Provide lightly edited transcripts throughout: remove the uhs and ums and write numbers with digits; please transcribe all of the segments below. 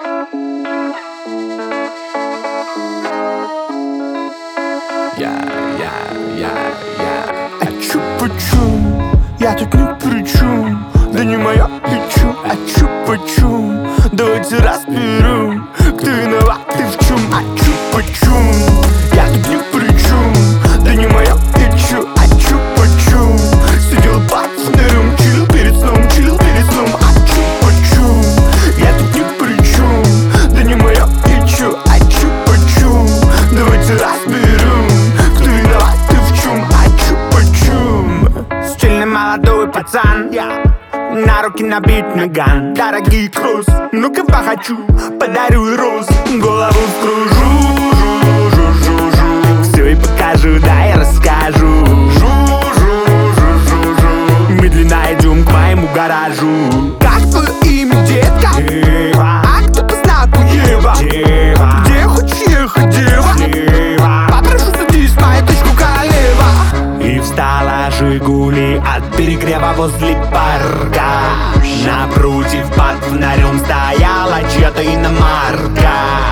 А чё почем? Я тут ни при чем. Да не моя и чё? А чё почем? Давайте разберем, кто виноват и в чем. А чё почем? Я тут ни при чем. Да не моя и чё? А чё почем? Сидел под фонарем, чил перед сном, чил перед сном. А чё почем? Я тут ни при чем. Да не моя и чё? А чё почем? Давайте разберем, кто виноват и в чем. А чё почем? Стильный молодой пацан, на руки набит наган. Дорогий кросс, ну-ка похочу, подарю роз. Голову вкружу, жу-жу-жу-жу. Все и покажу, да и расскажу. Жу-жу-жу-жу-жу. Медленно идем к моему гаражу. Как твое имя, детка? Ева. А кто по знаку Ева? Ева. Где хочешь ехать, дева? Попрошу, садись в мою точку, королева. И встала Жигули от перегрева возле парка. Напротив под фонарем стояла чья-то иномарка.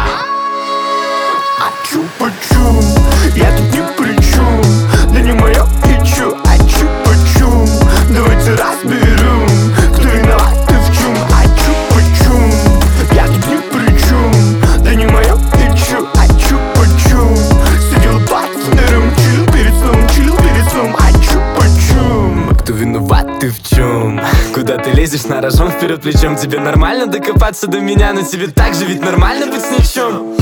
А чё почем? Я тут ни при чем. Да не моя и чё? А чё почем? Давайте разберем, кто виноват и в чем. А чё почем? Я тут ни при чем. Да не моя и чё? А чё почем? Сидел под фонарем, чил перед сном, чил перед сном. А чё почем? Кто виноват ты в чем? Куда ты лезешь на рожон вперед плечом? Тебе нормально докопаться до меня, но тебе так же ведь нормально быть с ничем.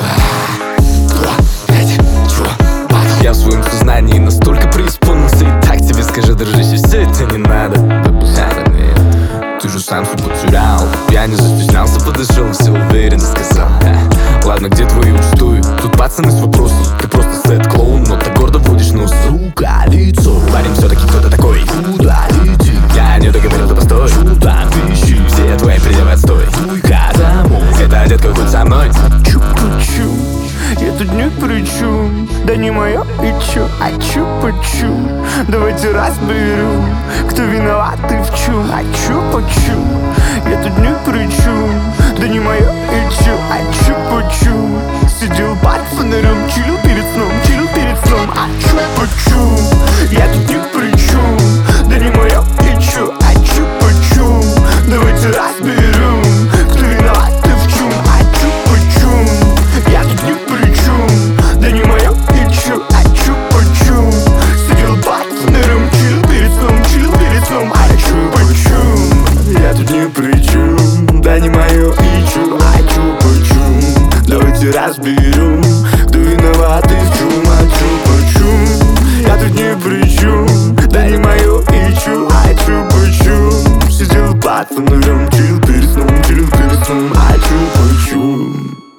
Я в своем сознании настолько преисполнился. И так тебе скажу, дружище, все это не надо. Ты же сам все потерял. Я не застеснялся, подошел, все уверенно сказал. Ладно, где твои устои? Тут пацаны с вопросом. Ты просто сет-клоун, но ты гордо водишь нос. Сука, лицо. Парень все-таки кто-то такой. Куда летит? Я не договорил, да постой. Сюда пищи. Все твои пределы отстой. Уйка домой. Это детка, будь со мной. Чё почем? Я тут ни при чем. Да не моя и чё? А чё почем? Давайте разберем, кто виноват и в чем. А чё почем? Я тут ни при чем. Да не моя и чё? А чё почем? Сидел под фонарем, чил перед сном, чил перед сном. А чё почем? Я тут ни при чем. Да не моя и чё? А чё почем? Давайте разберем, кто виноват и в чем. А чё почем? Я тут ни при чем. Да не моя и чё? А чё почем? Сидел под фонарем, чил перед сном, чил перед сном. А чё почем? Я тут ни при чем. Да не моё и чё? А чё почем? Давайте разберем, кто виноват и в чем. А чё почем? Я тут ни при чем. Да не моё и чё? А чё почем? Сидел под фонарем, чил перед сном, чил перед сном. А чё почем?